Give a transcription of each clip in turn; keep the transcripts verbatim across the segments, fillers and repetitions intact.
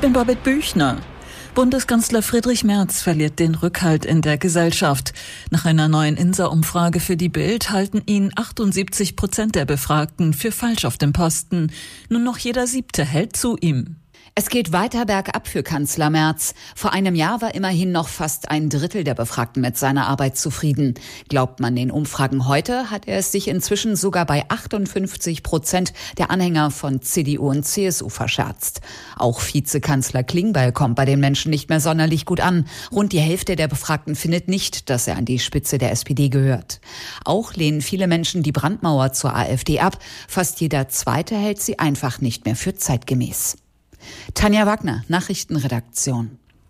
bin Babette Büchner. Bundeskanzler Friedrich Merz verliert den Rückhalt in der Gesellschaft. Nach einer neuen I N S A-Umfrage für die Bild halten ihn achtundsiebzig Prozent der Befragten für falsch auf dem Posten. Nur noch jeder Siebte hält zu ihm. Es geht weiter bergab für Kanzler Merz. Vor einem Jahr war immerhin noch fast ein Drittel der Befragten mit seiner Arbeit zufrieden. Glaubt man den Umfragen heute, hat er es sich inzwischen sogar bei achtundfünfzig Prozent der Anhänger von C D U und C S U verscherzt. Auch Vizekanzler Klingbeil kommt bei den Menschen nicht mehr sonderlich gut an. Rund die Hälfte der Befragten findet nicht, dass er an die Spitze der S P D gehört. Auch lehnen viele Menschen die Brandmauer zur AfD ab. Fast jeder Zweite hält sie einfach nicht mehr für zeitgemäß. Tanja Wagner, Nachrichtenredaktion.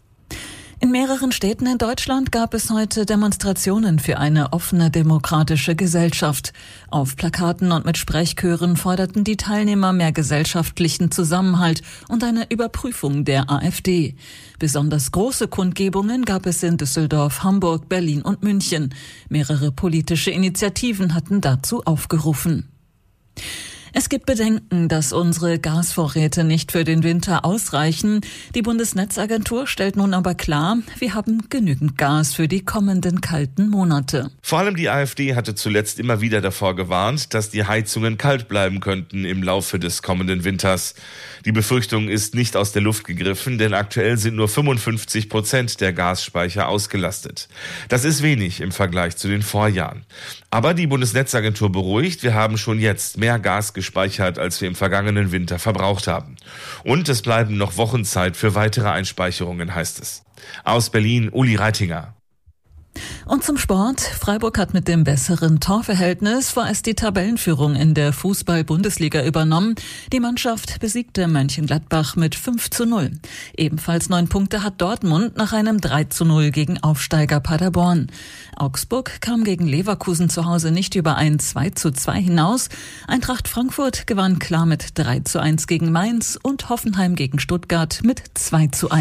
In mehreren Städten in Deutschland gab es heute Demonstrationen für eine offene demokratische Gesellschaft. Auf Plakaten und mit Sprechchören forderten die Teilnehmer mehr gesellschaftlichen Zusammenhalt und eine Überprüfung der AfD. Besonders große Kundgebungen gab es in Düsseldorf, Hamburg, Berlin und München. Mehrere politische Initiativen hatten dazu aufgerufen. Es gibt Bedenken, dass unsere Gasvorräte nicht für den Winter ausreichen. Die Bundesnetzagentur stellt nun aber klar, wir haben genügend Gas für die kommenden kalten Monate. Vor allem die AfD hatte zuletzt immer wieder davor gewarnt, dass die Heizungen kalt bleiben könnten im Laufe des kommenden Winters. Die Befürchtung ist nicht aus der Luft gegriffen, denn aktuell sind nur fünfundfünfzig Prozent der Gasspeicher ausgelastet. Das ist wenig im Vergleich zu den Vorjahren. Aber die Bundesnetzagentur beruhigt, wir haben schon jetzt mehr Gas gespeichert, als wir im vergangenen Winter verbraucht haben. Und es bleiben noch Wochen Zeit für weitere Einspeicherungen, heißt es. Aus Berlin, Uli Reitinger. Und zum Sport. Freiburg hat mit dem besseren Torverhältnis vorerst die Tabellenführung in der Fußball-Bundesliga übernommen. Die Mannschaft besiegte Mönchengladbach mit fünf zu null. Ebenfalls neun Punkte hat Dortmund nach einem drei zu null gegen Aufsteiger Paderborn. Augsburg kam gegen Leverkusen zu Hause nicht über ein zwei zu zwei hinaus. Eintracht Frankfurt gewann klar mit drei zu eins gegen Mainz und Hoffenheim gegen Stuttgart mit zwei zu eins.